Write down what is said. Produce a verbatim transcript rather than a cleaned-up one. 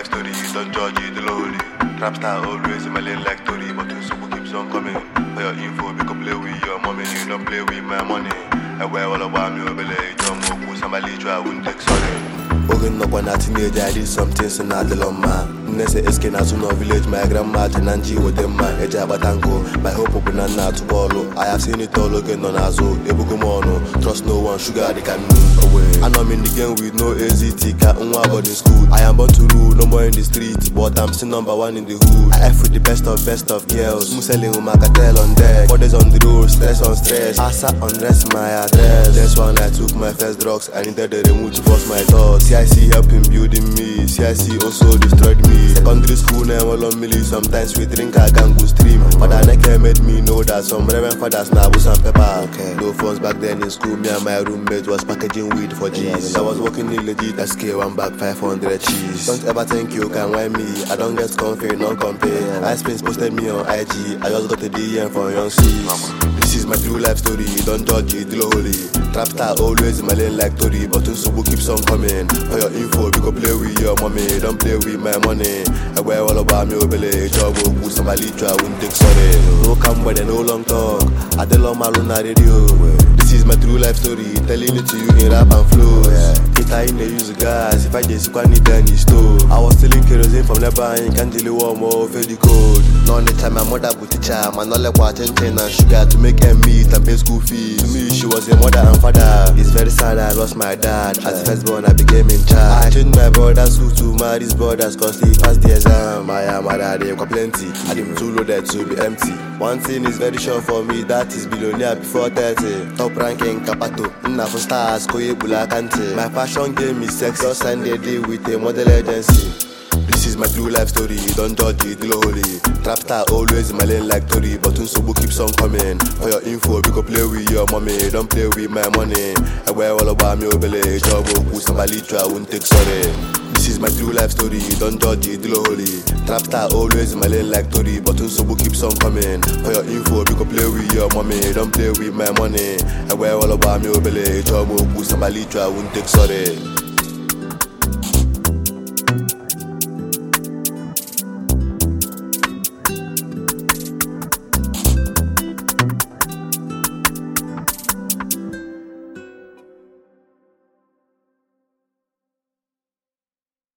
life story, don't judge it, the lowly. Trap star always in my lane like Tory, but when super keeps on coming. For your info, we can play with your mommy, you don't play with my money. I wear all about me, obey, don't move, somebody try, I wouldn't take sorry. Ogun up when I teenage, I did some things in Adeloma. Nese eskin as no village, my grandma Tenanji with them, my Ejabatanko, my hope of banana to follow. I have seen it all again on Azo, Ebukumono, trust no one, sugar they can move away. And I'm in the game with no A Z T, cat in school. I am born to rule, no more in the street, but I'm still number one in the hood. I F with the best of best of girls, Muselling with my cartel on deck. Four days on the road, stress on stress. I sat on rest my address. That's when I took my first drugs, I needed the remote to force my thoughts. C I C helping building me, C I C also destroyed me. Secondary school now all on milli, sometimes we drink a gangu stream. Father Neke made me know that some reverend fathers now was some pepper. Okay. No phones back then in school, me and my roommate was packaging weed for G's. I was working in legit S K, one bag five hundred cheese. Don't ever think you can whine me, I don't get comfy, non compare. I Spins posted me on I G, I just got a D M from Young C's. This is my true life story, don't judge it, deal holy. Trap star always in my lane like Tory, but Unsubu keeps on coming. For your info, we go play with your mommy, don't play with my money. I wear all about me, obey, job, who somebody try, I wouldn't take sorry. No come when they no long talk, I tell on my Luna radio. This is my true life story, telling it to you in rap and flow. It I in the use gas, if I just can't need any store. I was stealing kerosene from Lebanon, can't deal warm or feel the cold. Now the time my mother put teacher, my knowledge was ten and sugar to make them meet and pay school fees. To me, she was a mother and father. It's very sad I lost my dad. As the firstborn, I became in charge. I changed my brother's school to marry his brothers cause he passed the exam. My mother, they got plenty. I didn't too loaded to be empty. One thing is very sure for me, that is billionaire before thirty. Top ranking Kapato, Nna for stars, Koye Bula Kante. My fashion game is sex, just signed a deal with a model agency. This is my true life story, don't judge it, deal holy. Trap star always in my lane like Tory, but Unsubu keeps on coming. For your info, we go play with your mommy, don't play with my money. I wear all about me, obey, job, who somebody try, I wouldn't take sorry. This is my true life story, don't judge it, deal holy. Trap star always in my lane like Tory, but Unsubu keeps on coming. For your info, we go play with your mommy, don't play with my money. I wear all about me, obey, job, who somebody try, I wouldn't take sorry.